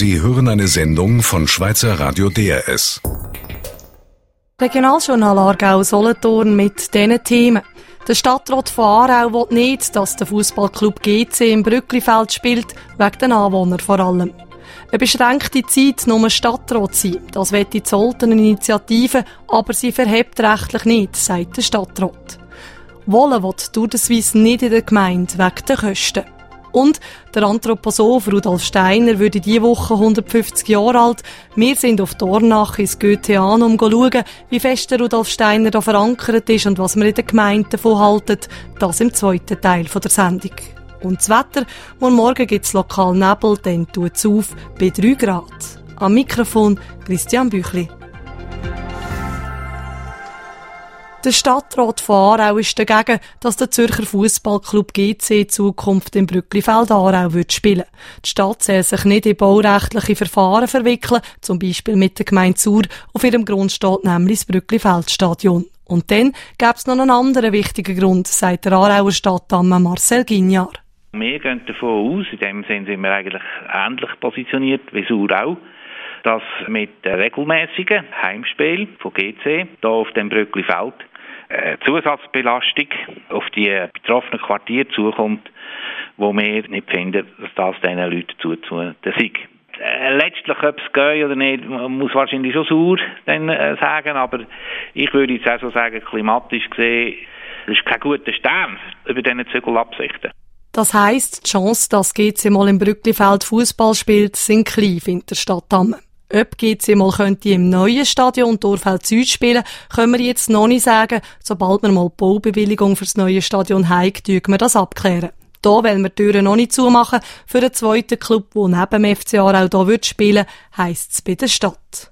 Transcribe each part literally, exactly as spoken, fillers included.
Sie hören eine Sendung von Schweizer Radio D R S. Regionaljournal Aargau-Solothurn mit diesen Themen. Der Stadtrat von Aarau will nicht, dass der Fußballclub G C im Brücklifeld spielt, wegen den Anwohnern vor allem. Eine beschränkte Zeit nur Stadtrat sein, das will die Zoltener Initiative, aber sie verhebt rechtlich nicht, sagt der Stadtrat. Wollen will Tour de Suisse nicht in der Gemeinde, wegen der Kosten. Und der Anthroposoph Rudolf Steiner würde diese Woche hundertfünfzig Jahre alt. Wir sind auf Dornach ins Goetheanum schauen, wie fest der Rudolf Steiner da verankert ist und was wir in der Gemeinde davon halten. Das im zweiten Teil der Sendung. Und das Wetter, morgen Morgen gibt es lokal Nebel, dann tut es auf bei drei Grad. Am Mikrofon Christian Büchli. Der Stadtrat von Aarau ist dagegen, dass der Zürcher Fußballclub G C Zukunft im Brücklifeld Aarau wird spielen. Die Stadt soll sich nicht in baurechtliche Verfahren verwickeln, zum Beispiel mit der Gemeinde Sur. Auf ihrem Grund steht nämlich das Brücklifeldstadion. Und dann gäbe es noch einen anderen wichtigen Grund, sagt der Aarauer Stadtamme Marcel Guignard. Wir gehen davon aus, in dem Sinne sind wir eigentlich ähnlich positioniert wie Sur auch, dass mit der regelmäßigen Heimspiel von G C hier auf dem Brücklifeld eine Zusatzbelastung auf die betroffenen Quartiere zukommt, wo wir nicht finden, dass das diesen Leuten zuzumuten sei. Äh, letztlich, ob es geht oder nicht, muss wahrscheinlich schon Sur dann, äh, sagen, aber ich würde jetzt auch so sagen, klimatisch gesehen, das ist kein guter Stern über diese Zügelabsichten. Das heisst, die Chance, dass G C mal im Brücklifeld Fußball spielt, sind klein, findet der Stadtamme. Ob G C mal könnte im neuen Stadion Dorfeld Süd spielen, können wir jetzt noch nicht sagen. Sobald wir mal die Baubewilligung für das neue Stadion haben, tun wir das abklären. Da wollen wir die Türen noch nicht zumachen. Für den zweiten Club, der neben dem F C Aarau hier wird spielen, heisst es bei der Stadt.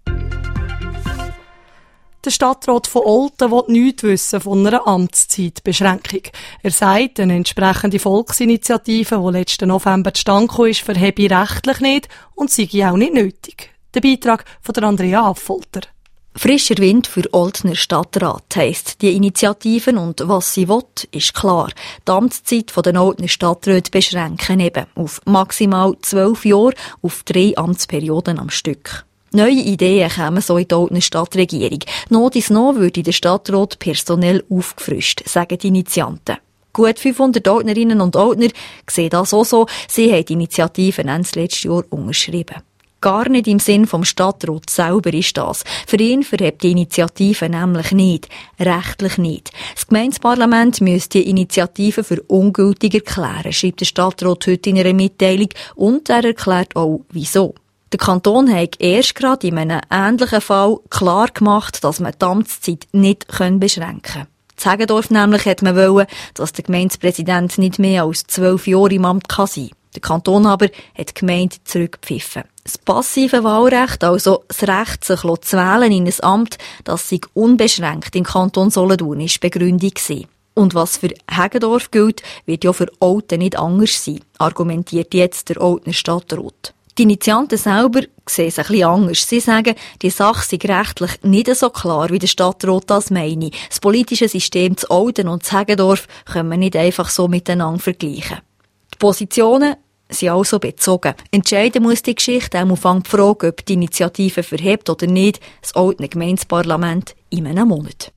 Der Stadtrat von Olten will nichts wissen von einer Amtszeitbeschränkung. Er sagt, eine entsprechende Volksinitiative, die letzten November zustande gekommen ist, verhebe rechtlich nicht und sei auch nicht nötig. Der Beitrag von der Andrea Affolter. Frischer Wind für Oltener Stadtrat heisst die Initiativen und was sie will, ist klar. Die Amtszeit der Oltener Stadträte beschränken eben auf maximal zwölf Jahre auf drei Amtsperioden am Stück. Neue Ideen kämen so in die Oltener Stadtregierung. Not is no würde der Stadtrat personell aufgefrischt, sagen die Initianten. Gut fünfhundert Oltnerinnen und Oltner sehen das auch so. Sie haben die Initiative Ende letztes Jahr unterschrieben. Gar nicht im Sinn vom Stadtrat selber ist das. Für ihn verhebt die Initiative nämlich nicht. Rechtlich nicht. Das Gemeindeparlament müsste die Initiative für ungültig erklären, schreibt der Stadtrat heute in einer Mitteilung. Und er erklärt auch, wieso. Der Kanton hat erst gerade in einem ähnlichen Fall klar gemacht, dass man die Amtszeit nicht beschränken kann. In Heggendorf nämlich hat man wollen, dass der Gemeindepräsident nicht mehr als zwölf Jahre im Amt sein kann. Der Kanton aber hat die Gemeinde zurückgepfiffen. Das passive Wahlrecht, also das Recht, sich zu wählen in ein Amt, das sei unbeschränkt im Kanton Solothurn, ist die Begründung gewesen. Und was für Heggendorf gilt, wird ja für Olten nicht anders sein, argumentiert jetzt der Oltener Stadtrat. Die Initianten selber sehen es ein bisschen anders. Sie sagen, die Sache sei rechtlich nicht so klar, wie der Stadtrat das meine. Das politische System zu Olten und zu Heggendorf können wir nicht einfach so miteinander vergleichen. Die Positionen sind also bezogen. Entscheiden muss die Geschichte auch auf die Frage, ob die Initiative verhebt oder nicht, das Oltener Gemeindeparlament in einem Monat.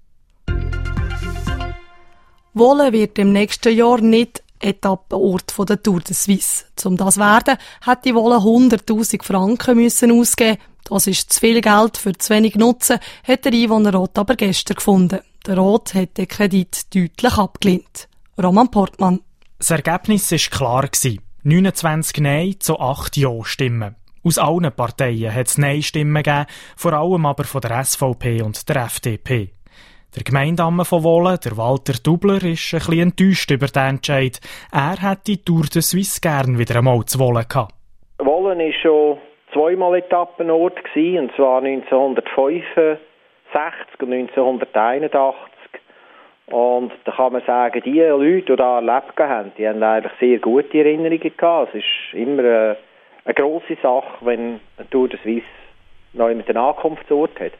Wohlen wird im nächsten Jahr nicht Etappenort von der Tour de Suisse. Um das zu werden, hat die Wolle hunderttausend Franken müssen ausgeben. Das ist zu viel Geld für zu wenig Nutzen, hat der Einwohnerrat aber gestern gefunden. Der Rat hat den Kredit deutlich abgelehnt. Roman Portmann. Das Ergebnis war klar. neunundzwanzig Nein zu acht Ja-Stimmen. Aus allen Parteien hat es Nein-Stimmen gegeben, vor allem aber von der S V P und der F D P. Der Gemeindeamme von Wohlen, der Walter Dubler, ist ein bisschen enttäuscht über den Entscheid. Er hätte die Tour de Suisse gern wieder einmal zu Wohlen gehabt. Wohlen war schon zweimal Etappenort, und zwar neunzehnhundertfünfundsechzig und neunzehnhunderteinundachtzig. Und da kann man sagen, die Leute, die da erlebt haben, die haben eigentlich sehr gute Erinnerungen gehabt. Es ist immer eine, eine grosse Sache, wenn eine Tour de Suisse noch mit einem Ankunftsort hat.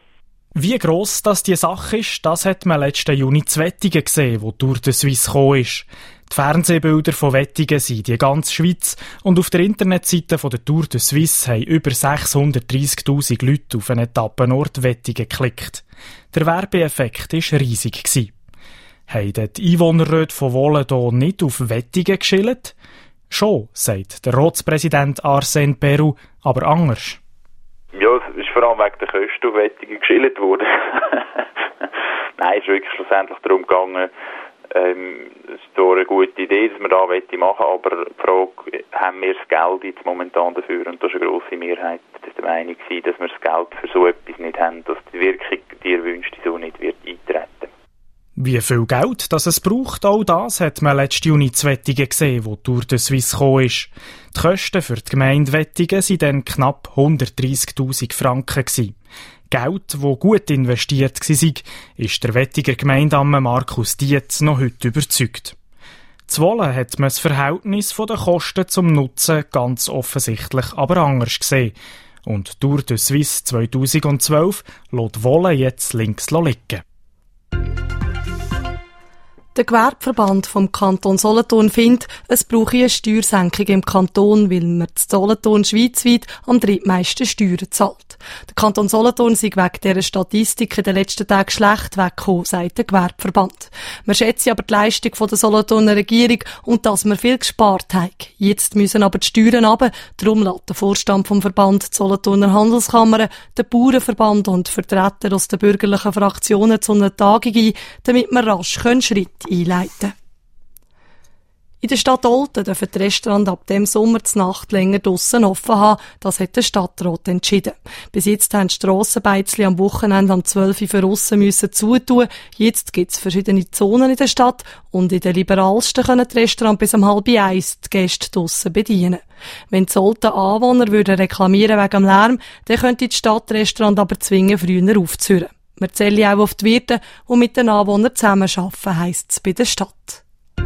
Wie gross das die Sache ist, das hat man letzten Juni zu Wettingen gesehen, wo Tour de Suisse gekommen ist. Die Fernsehbilder von Wettingen sind die ganze Schweiz und auf der Internetseite von der Tour de Suisse haben über sechshundertdreissigtausend Leute auf einen Etappenort Wettingen geklickt. Der Werbeeffekt war riesig. Haben die Einwohnerräte von Wohlen hier nicht auf Wettingen geschillt? Schon, sagt der Ratspräsident Arsène Peru, aber anders. Ja, es ist vor allem wegen der Kosten auf Wettingen geschildert worden. Nein, es ist wirklich schlussendlich darum gegangen, ähm, es ist so eine gute Idee, dass wir da machen wollen, aber die Frage, haben wir das Geld jetzt momentan dafür? Und da ist eine grosse Mehrheit der Meinung gewesen, dass wir das Geld für so etwas nicht haben, dass die Wirkung, die erwünschte, so nicht wird eintreten. Wie viel Geld das es braucht, auch das hat man letzten Juni zu Wettingen gesehen, wo Tour de Suisse gekommen ist. Die Kosten für die Gemeinde Wettingen waren dann knapp hundertdreissigtausend Franken gewesen. Geld, das gut investiert war, ist der Wettiger Gemeindeamme Markus Dietz noch heute überzeugt. Zu Wohlen hat man das Verhältnis von den Kosten zum Nutzen ganz offensichtlich aber anders gesehen. Und Tour de Suisse zweitausendzwölf lässt Wohlen jetzt links liegen. Der Gewerbeverband vom Kanton Solothurn findet, es brauche eine Steuersenkung im Kanton, weil man in Solothurn schweizweit am drittmeisten Steuern zahlt. Der Kanton Solothurn sei wegen dieser Statistik in den letzten Tagen schlecht weggekommen, sagt der Gewerbeverband. Man schätze aber die Leistung der Solothurner Regierung und dass man viel gespart hat. Jetzt müssen aber die Steuern runter. Darum lädt der Vorstand vom Verband die Solothurner Handelskammer, der Bauernverband und Vertreter aus den bürgerlichen Fraktionen zu einer Tagung ein, damit man rasch Schritt einleiten können. In der Stadt Olten dürfen die Restaurants ab dem Sommer die Nacht länger draussen offen haben. Das hat der Stadtrat entschieden. Bis jetzt haben die Strassenbeizli am Wochenende am zwölf Uhr für aussen müssen zutun. Jetzt gibt es verschiedene Zonen in der Stadt und in den liberalsten können die Restaurants bis um halb eins die Gäste draussen bedienen. Wenn die Olten Anwohner würden reklamieren wegen dem Lärm, dann könnte die Stadt Restaurant aber zwingen, früher aufzuhören. Wir zählen auch auf die Wirte, die mit den Anwohnern zusammenarbeiten, heisst es bei der Stadt.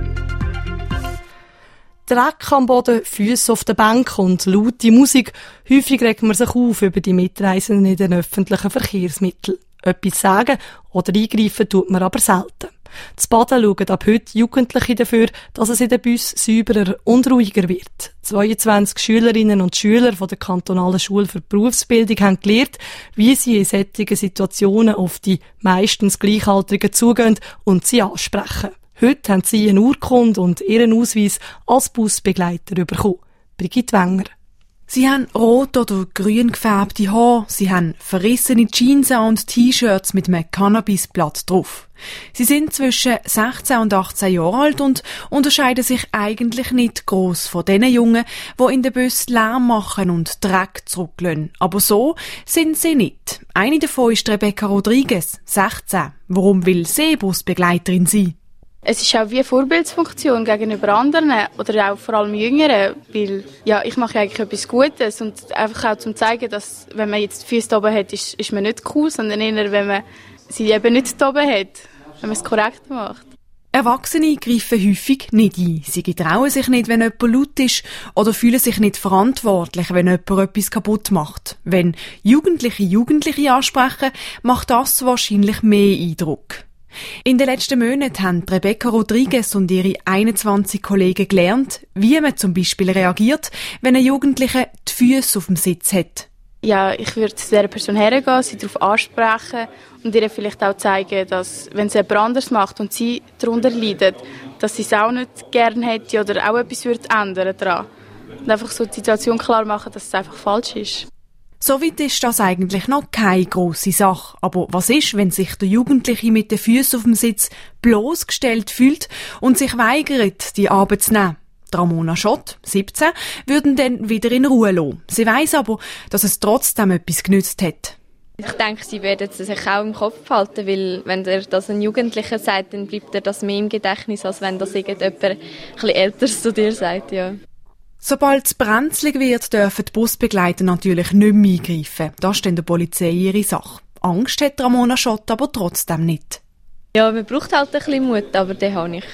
Dreck am Boden, Füsse auf der Bank und laute Musik. Häufig regt man sich auf über die Mitreisenden in den öffentlichen Verkehrsmitteln. Etwas sagen oder eingreifen tut man aber selten. Das Baden schauen ab heute Jugendliche dafür, dass es in den Bussen säuberer und ruhiger wird. zweiundzwanzig Schülerinnen und Schüler von der kantonalen Schule für Berufsbildung haben gelernt, wie sie in solchen Situationen auf die meistens Gleichaltrigen zugehen und sie ansprechen. Heute haben sie eine Urkunde und ihren Ausweis als Busbegleiter bekommen. Brigitte Wenger. Sie haben rot oder grün gefärbte Haare, sie haben verrissene Jeans und T-Shirts mit einem Cannabisblatt drauf. Sie sind zwischen sechzehn und achtzehn Jahre alt und unterscheiden sich eigentlich nicht gross von den Jungen, die in den Bus Lärm machen und Dreck zurücklassen. Aber so sind sie nicht. Eine davon ist Rebecca Rodriguez, sechzehn. Warum will sie Busbegleiterin sein? Es ist auch wie eine Vorbildsfunktion gegenüber anderen oder auch vor allem Jüngeren, weil ja, ich mache eigentlich etwas Gutes und einfach auch zum zeigen, dass wenn man jetzt die Füße oben hat, ist, ist man nicht cool, sondern eher, wenn man sie eben nicht oben hat, wenn man es korrekt macht. Erwachsene greifen häufig nicht ein. Sie getrauen sich nicht, wenn jemand laut ist oder fühlen sich nicht verantwortlich, wenn jemand etwas kaputt macht. Wenn Jugendliche Jugendliche ansprechen, macht das wahrscheinlich mehr Eindruck. In den letzten Monaten haben Rebecca Rodriguez und ihre einundzwanzig Kollegen gelernt, wie man zum Beispiel reagiert, wenn ein Jugendlicher die Füße auf dem Sitz hat. Ja, ich würde zu dieser Person hergehen, sie darauf ansprechen und ihr vielleicht auch zeigen, dass, wenn sie jemand anders macht und sie darunter leidet, dass sie es auch nicht gerne hätte oder auch etwas würde ändern daran. Und einfach so die Situation klar machen, dass es einfach falsch ist. Soweit ist das eigentlich noch keine grosse Sache. Aber was ist, wenn sich der Jugendliche mit den Füßen auf dem Sitz bloßgestellt fühlt und sich weigert, die Arbeit zu nehmen? Ramona Schott, siebzehn, würden dann wieder in Ruhe lassen. Sie weiss aber, dass es trotzdem etwas genützt hat. Ich denke, sie werden es sich auch im Kopf behalten, weil wenn er das ein Jugendlicher sagt, dann bleibt er das mehr im Gedächtnis, als wenn das irgendjemand ein bisschen Älteres zu dir sagt, ja. Sobald es brenzlig wird, dürfen die Busbegleiter natürlich nicht mehr eingreifen. Das ist dann der Polizei ihre Sache. Angst hat Ramona Schott aber trotzdem nicht. Ja, man braucht halt ein bisschen Mut, aber den habe ich.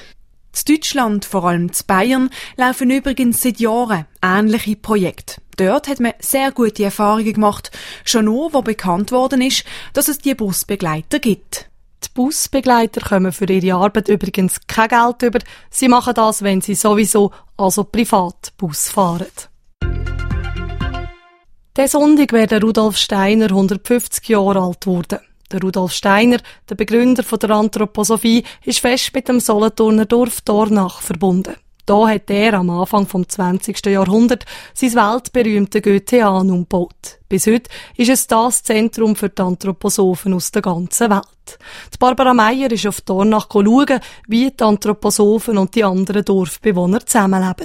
In Deutschland, vor allem in Bayern, laufen übrigens seit Jahren ähnliche Projekte. Dort hat man sehr gute Erfahrungen gemacht, schon nur, wo bekannt worden ist, dass es die Busbegleiter gibt. Die Busbegleiter kommen für ihre Arbeit übrigens kein Geld über. Sie machen das, wenn sie sowieso, also privat, Bus fahren. Diesen Sonntag wäre der Rudolf Steiner hundertfünfzig Jahre alt geworden. Der Rudolf Steiner, der Begründer der Anthroposophie, ist fest mit dem Solothurner Dorf Dornach verbunden. Da hat er am Anfang des zwanzigsten Jahrhunderts sein weltberühmte Goetheanum gebaut. Bis heute ist es das Zentrum für die Anthroposophen aus der ganzen Welt. Die Barbara Meier ist auf Dornach schauen, wie die Anthroposophen und die anderen Dorfbewohner zusammenleben.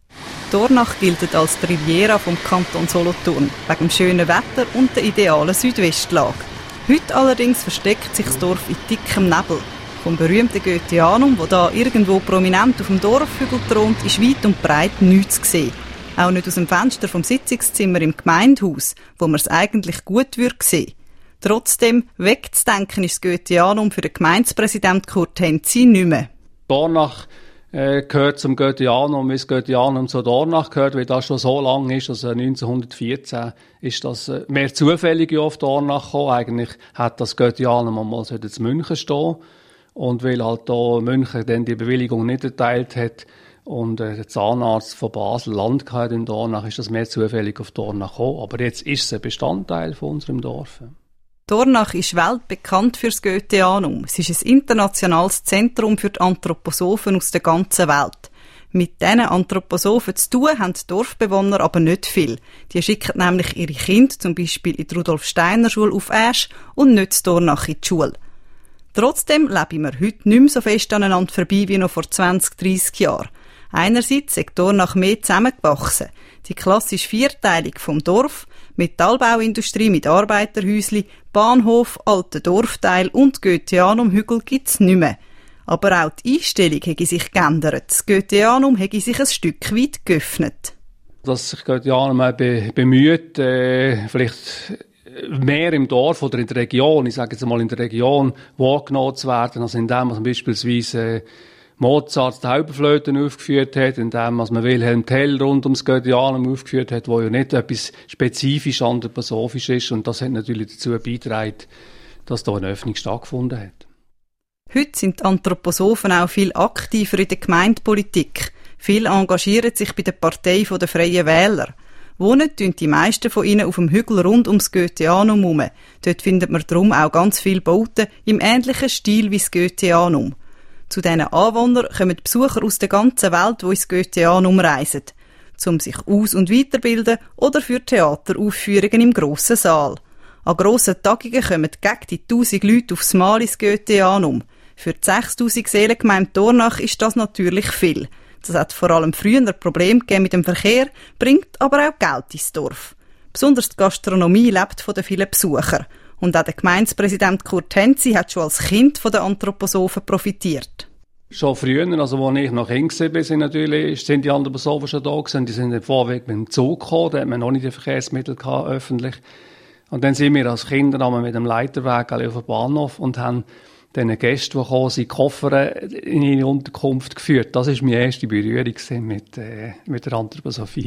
Dornach gilt als die Riviera vom Kanton Solothurn, wegen dem schönen Wetter und der idealen Südwestlage. Heute allerdings versteckt sich das Dorf in dickem Nebel. Vom berühmten Goetheanum, das da irgendwo prominent auf dem Dorfhügel thront, ist weit und breit nichts zu sehen. Auch nicht aus dem Fenster vom Sitzungszimmer im Gemeindehaus, wo man es eigentlich gut würde sehen. Trotzdem, wegzudenken ist das Goetheanum für den Gemeindepräsident Kurt Henzi nicht mehr. Dornach äh, gehört zum Goetheanum, wie das Goetheanum zu Dornach gehört, weil das schon so lange ist, also neunzehnhundertvierzehn ist das äh, mehr zufällig auf Dornach gekommen. Eigentlich hat das Goetheanum einmal zu München stehen. Und weil halt da München dann die Bewilligung nicht erteilt hat und äh, der Zahnarzt von Basel Land hatte in Dornach, ist das mehr zufällig auf Dornach gekommen. Aber jetzt ist es ein Bestandteil von unserem Dorf. Dornach ist weltbekannt für das Goetheanum. Es ist ein internationales Zentrum für die Anthroposophen aus der ganzen Welt. Mit diesen Anthroposophen zu tun haben die Dorfbewohner aber nicht viel. Die schicken nämlich ihre Kinder zum Beispiel in die Rudolf-Steiner-Schule auf Asch und nicht zu Dornach in die Schule. Trotzdem leben wir heute nicht mehr so fest aneinander vorbei wie noch vor zwanzig, dreissig Jahren. Einerseits ist Dornach mehr zusammengewachsen. Die klassische Vierteilung vom Dorf, Metallbauindustrie mit Arbeiterhäusli, Bahnhof, alter Dorfteil und Goetheanum-Hügel gibt's nicht mehr. Aber auch die Einstellung hätte sich geändert. Das Goetheanum hätte sich ein Stück weit geöffnet. Dass sich Goetheanum be- bemüht, äh, vielleicht mehr im Dorf oder in der Region, ich sage jetzt mal in der Region, wahrgenommen zu werden, als indem man beispielsweise äh, Mozart die Halberflöten aufgeführt hat, indem man Wilhelm Tell rund ums Goetheanum aufgeführt hat, wo ja nicht etwas spezifisch anthroposophisch ist, und das hat natürlich dazu beigetragen, dass da eine Öffnung stattgefunden hat. Heute sind die Anthroposophen auch viel aktiver in der Gemeindepolitik. Viele engagieren sich bei der Partei der Freien Wähler. Wohnen tun die meisten von ihnen auf dem Hügel rund ums Goetheanum herum. Dort findet man darum auch ganz viele Bauten im ähnlichen Stil wie das Goetheanum. Zu diesen Anwohnern kommen Besucher aus der ganzen Welt, die ins Goetheanum reisen, um sich aus- und weiterbilden oder für Theateraufführungen im grossen Saal. An grossen Tagungen kommen gegen die tausend Leute aufs Mal ins Goetheanum. Für die sechstausend Seelengemeinde Dornach ist das natürlich viel. Das hat vor allem früher ein Problem gegeben mit dem Verkehr, bringt aber auch Geld ins Dorf. Besonders die Gastronomie lebt von den vielen Besuchern. Und auch der Gemeindepräsident Kurt Henzi hat schon als Kind von den Anthroposophen profitiert. Schon früher, also als ich noch Kind war, sind, natürlich, sind die Anthroposophen schon da gewesen. Die sind im Vorweg mit dem Zug gekommen, da hat man noch nicht die Verkehrsmittel gehabt, öffentlich. Und dann sind wir als Kinder mit dem Leiterweg auf den Bahnhof und haben diesen Gästen, die gekommen sind, Koffer in ihre Unterkunft geführt. Das war meine erste Berührung mit, äh, mit der Anthroposophie.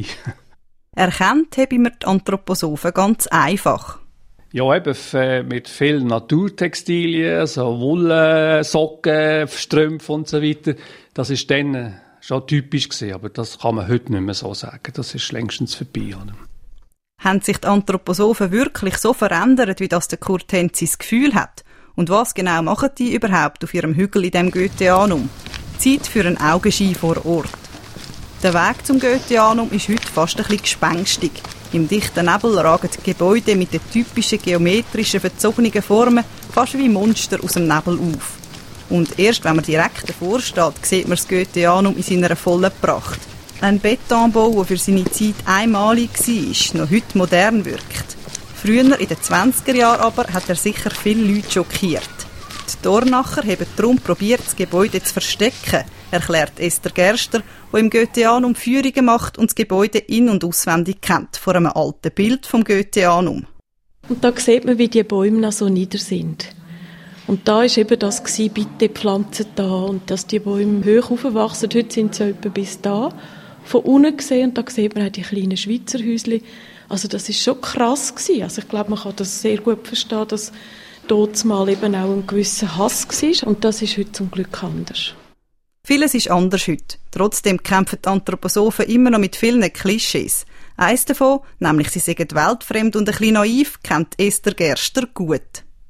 Erkannt habe mir die Anthroposophen ganz einfach. Ja, eben mit vielen Naturtextilien, so Wolle, Socken, Strümpfe und so weiter. Das war dann schon typisch gewesen, aber das kann man heute nicht mehr so sagen. Das ist längstens vorbei. Oder? Haben sich die Anthroposophen wirklich so verändert, wie das der Kurt Henzi das Gefühl hat? Und was genau machen die überhaupt auf ihrem Hügel in dem Goetheanum? Zeit für einen Augenschein vor Ort. Der Weg zum Goetheanum ist heute fast ein bisschen gespenstig. Im dichten Nebel ragen die Gebäude mit den typischen geometrischen, verzogenen Formen fast wie Monster aus dem Nebel auf. Und erst wenn man direkt davor steht, sieht man das Goetheanum in seiner vollen Pracht. Ein Betonbau, der für seine Zeit einmalig war, noch heute modern wirkt. Früher, in den zwanziger Jahren aber, hat er sicher viele Leute schockiert. Die Dornacher haben darum probiert, das Gebäude zu verstecken, erklärt Esther Gerster, die im Goetheanum Führungen macht und das Gebäude in- und auswendig kennt, vor einem alten Bild vom Goetheanum. Und da sieht man, wie die Bäume noch so nieder sind. Und da war eben das gewesen, bitte pflanzen da. Und dass die Bäume hoch aufwachsen, heute sind sie etwa bis da, von unten gesehen. Und da sieht man auch die kleinen Schweizer Häuschen. Also das ist schon krass gewesen. Also ich glaube, man kann das sehr gut verstehen, dass dort mal eben auch ein gewisser Hass war. Und das ist heute zum Glück anders. Vieles ist anders heute. Trotzdem kämpfen die Anthroposophen immer noch mit vielen Klischees. Eines davon, nämlich sie seien weltfremd und ein bisschen naiv, kennt Esther Gerster gut.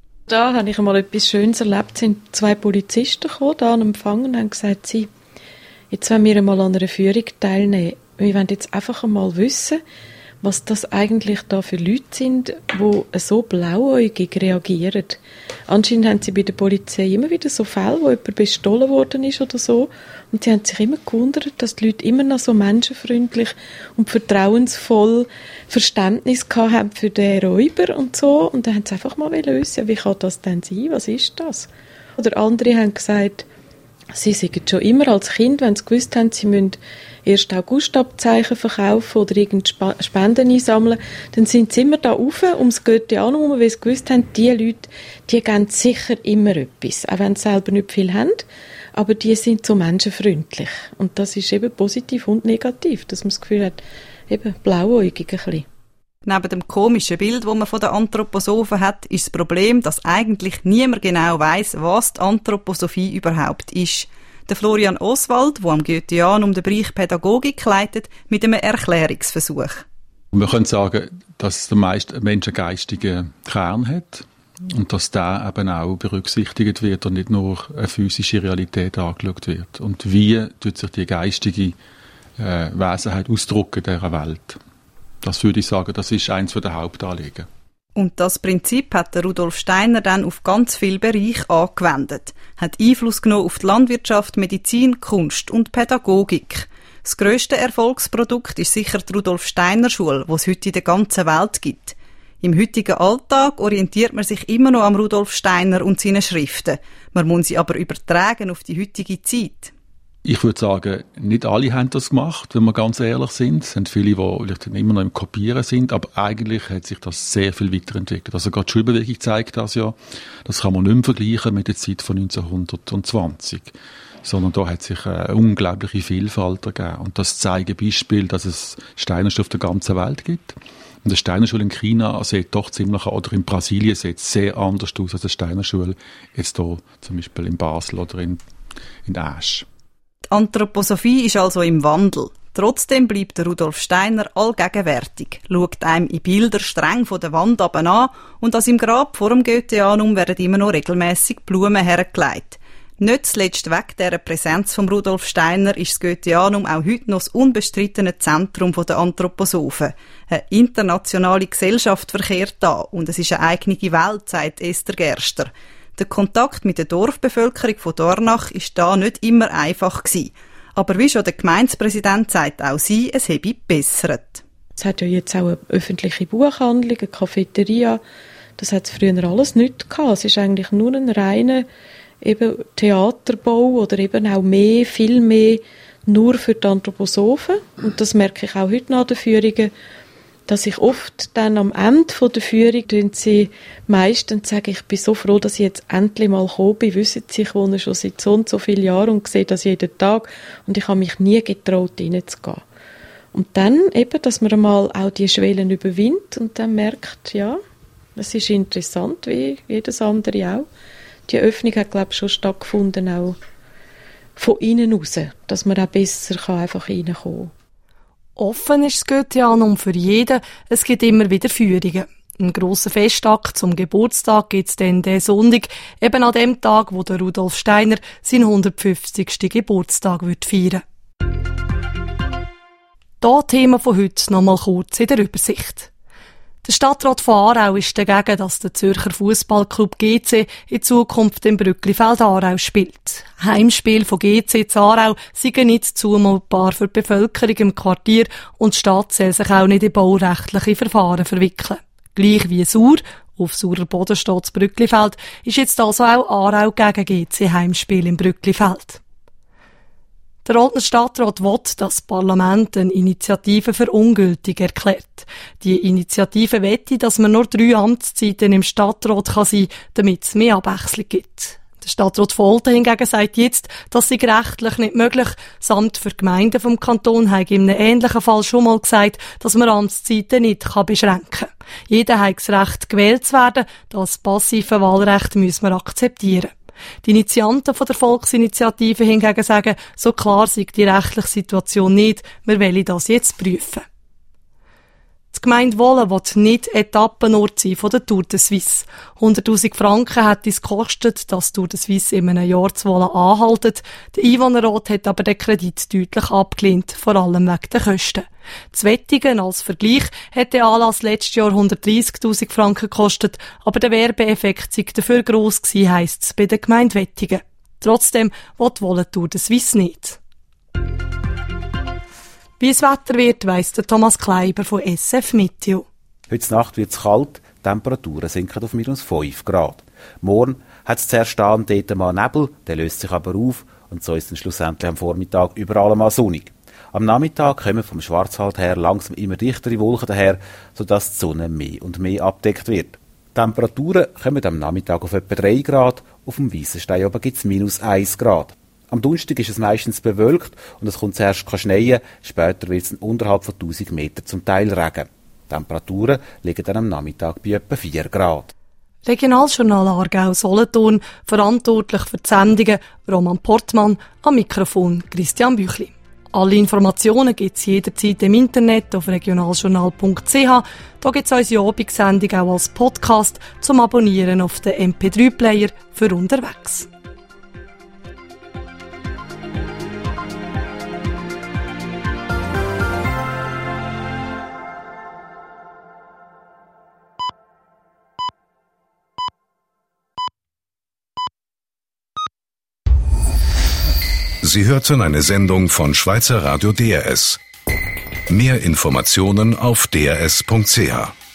Da habe ich einmal etwas Schönes erlebt. Es sind zwei Polizisten gekommen, da an Empfang, und haben gesagt, sie, jetzt wollen wir einmal an einer Führung teilnehmen. Wir wollen jetzt einfach einmal wissen, was das eigentlich da für Leute sind, die so blauäugig reagieren. Anscheinend haben sie bei der Polizei immer wieder so Fälle, wo jemand bestohlen worden ist oder so. Und sie haben sich immer gewundert, dass die Leute immer noch so menschenfreundlich und vertrauensvoll Verständnis gehabt haben für den Räuber und so. Und dann haben sie einfach mal wissen, wie kann das denn sein? Was ist das? Oder andere haben gesagt, sie sind schon immer als Kind, wenn sie gewusst haben, sie müssen erst Augustabzeichen verkaufen oder irgendeine Spenden einsammeln, dann sind sie immer da rauf, ums Goethe an, weil sie gewusst haben, die Leute, die geben sicher immer etwas, auch wenn sie selber nicht viel haben, aber die sind so menschenfreundlich. Und das ist eben positiv und negativ, dass man das Gefühl hat, eben blauäugig ein bisschen. Neben dem komischen Bild, das man von den Anthroposophen hat, ist das Problem, dass eigentlich niemand genau weiss, was die Anthroposophie überhaupt ist. Der Florian Oswald, der am Goetheanum den Bereich Pädagogik leitet, mit einem Erklärungsversuch. Wir können sagen, dass der meiste Mensch einen geistigen Kern hat und dass der eben auch berücksichtigt wird und nicht nur eine physische Realität angeschaut wird. Und wie tut sich die geistige äh, Wesenheit ausdrücken in dieser Welt? Das würde ich sagen, das ist eines der Hauptanliegen. Und das Prinzip hat der Rudolf Steiner dann auf ganz viele Bereiche angewendet, hat Einfluss genommen auf die Landwirtschaft, Medizin, Kunst und Pädagogik. Das grösste Erfolgsprodukt ist sicher die Rudolf Steiner Schule, die es heute in der ganzen Welt gibt. Im heutigen Alltag orientiert man sich immer noch am Rudolf Steiner und seinen Schriften. Man muss sie aber übertragen auf die heutige Zeit. Ich würde sagen, nicht alle haben das gemacht, wenn wir ganz ehrlich sind. Es sind viele, die vielleicht immer noch im Kopieren sind, aber eigentlich hat sich das sehr viel weiterentwickelt. Also gerade die Schulbewegung zeigt das ja. Das kann man nicht mehr vergleichen mit der Zeit von neunzehnhundertzwanzig. Sondern da hat sich eine unglaubliche Vielfalt ergeben. Und das zeigt Beispiel, dass es Steinerschule auf der ganzen Welt gibt. Und die Steinerschule in China sieht doch ziemlich, oder in Brasilien sieht es sehr anders aus als die Steinerschule jetzt hier zum Beispiel in Basel oder in, in Asch. Die Anthroposophie ist also im Wandel. Trotzdem bleibt der Rudolf Steiner allgegenwärtig, schaut einem in Bilder streng von der Wand ab an und an seinem Grab vor dem Goetheanum werden immer noch regelmässig Blumen hergelegt. Nicht zuletzt wegen dieser Präsenz von Rudolf Steiner ist das Goetheanum auch heute noch das unbestrittene Zentrum der Anthroposophen. Eine internationale Gesellschaft verkehrt da und es ist eine eigene Welt, sagt Esther Gerster. Der Kontakt mit der Dorfbevölkerung von Dornach war da nicht immer einfach gewesen. Aber wie schon der Gemeindepräsident sagt, auch sie, es habe gebessert. Es hat ja jetzt auch eine öffentliche Buchhandlung, eine Cafeteria. Das hat es früher alles nicht gehabt. Es ist eigentlich nur ein reiner eben Theaterbau oder eben auch mehr, viel mehr nur für die Anthroposophen. Und das merke ich auch heute nach den Führungen, dass ich oft dann am Ende der Führung tun sie meistens sagen, ich bin so froh, dass ich jetzt endlich mal gekommen bin. Wissen Sie, ich wohne schon seit so und so vielen Jahren und sehe das jeden Tag und ich habe mich nie getraut, reinzugehen. Und dann eben, dass man mal auch die Schwellen überwindet und dann merkt, ja, das ist interessant, wie jedes andere auch. Die Öffnung hat, glaube ich, schon stattgefunden, auch von innen raus, dass man auch besser kann einfach reinkommen kann. Offen ist das Goetheanum für jeden. Es gibt immer wieder Führungen. Einen grossen Festakt zum Geburtstag gibt es dann diesen Sonntag, eben an dem Tag, wo der Rudolf Steiner seinen hundertfünfzigsten Geburtstag wird feiern. Hier Thema von heute noch mal kurz in der Übersicht. Der Stadtrat von Aarau ist dagegen, dass der Zürcher Fußballclub G C in Zukunft im Brücklifeld Aarau spielt. Heimspiel von G C zu Aarau seien nicht zumutbar für die Bevölkerung im Quartier und die Stadt soll sich auch nicht in baurechtliche Verfahren verwickeln. Gleich wie Sur, auf saurer Boden steht das Brücklifeld, ist jetzt also auch Aarau gegen G C Heimspiel im Brücklifeld. Der Oltner Stadtrat will, dass das Parlament eine Initiative für ungültig erklärt. Die Initiative wette, dass man nur drei Amtszeiten im Stadtrat kann sein, damit es mehr Abwechslung gibt. Der Stadtrat von Olten hingegen sagt jetzt, das sei rechtlich nicht möglich. Samt für Gemeinden vom Kanton hat in einem ähnlichen Fall schon mal gesagt, dass man Amtszeiten nicht beschränken kann. Jeder hat das Recht, gewählt zu werden. Das passive Wahlrecht müssen wir akzeptieren. Die Initianten von der Volksinitiative hingegen sagen, so klar sei die rechtliche Situation nicht, wir wollen das jetzt prüfen. Die Gemeinde Wohlen will nicht Etappenort sein von der Tour de Suisse. hunderttausend Franken hat es gekostet, dass Tour de Suisse in einem Jahr zu Wohlen anhaltet. Der Einwohnerrat hat aber den Kredit deutlich abgelehnt, vor allem wegen der Kosten. Das Wettigen als Vergleich hat der Anlass letztes Jahr hundertdreissigtausend Franken gekostet, aber der Werbeeffekt sei dafür gross gewesen, heisst es bei der Gemeinde Wettigen. Trotzdem will Wohlen Tour de Suisse nicht. Wie das Wetter wird, weiss der Thomas Kleiber von S F Meteo. Heute Nacht wird es kalt, die Temperaturen sinken auf minus fünf Grad. Morgen hat es zuerst da und dort mal Nebel, der löst sich aber auf und so ist dann schlussendlich am Vormittag überall mal sonnig. Am Nachmittag kommen vom Schwarzwald her langsam immer dichtere Wolken daher, sodass die Sonne mehr und mehr abdeckt wird. Die Temperaturen kommen am Nachmittag auf etwa drei Grad, auf dem Weissenstein aber gibt es minus eins Grad. Am Donnerstag ist es meistens bewölkt und es kommt zuerst schneien, später wird es unterhalb von tausend Metern zum Teil Regen. Die Temperaturen liegen dann am Nachmittag bei etwa vier Grad. Regionaljournal Aargau-Solothurn, verantwortlich für die Sendungen Roman Portmann, am Mikrofon Christian Büchli. Alle Informationen gibt es jederzeit im Internet auf regionaljournal punkt c h. Da gibt es unsere Abendsendung auch als Podcast zum Abonnieren auf den M P drei Player für unterwegs. Sie hörten eine Sendung von Schweizer Radio D R S. Mehr Informationen auf d r s punkt c h.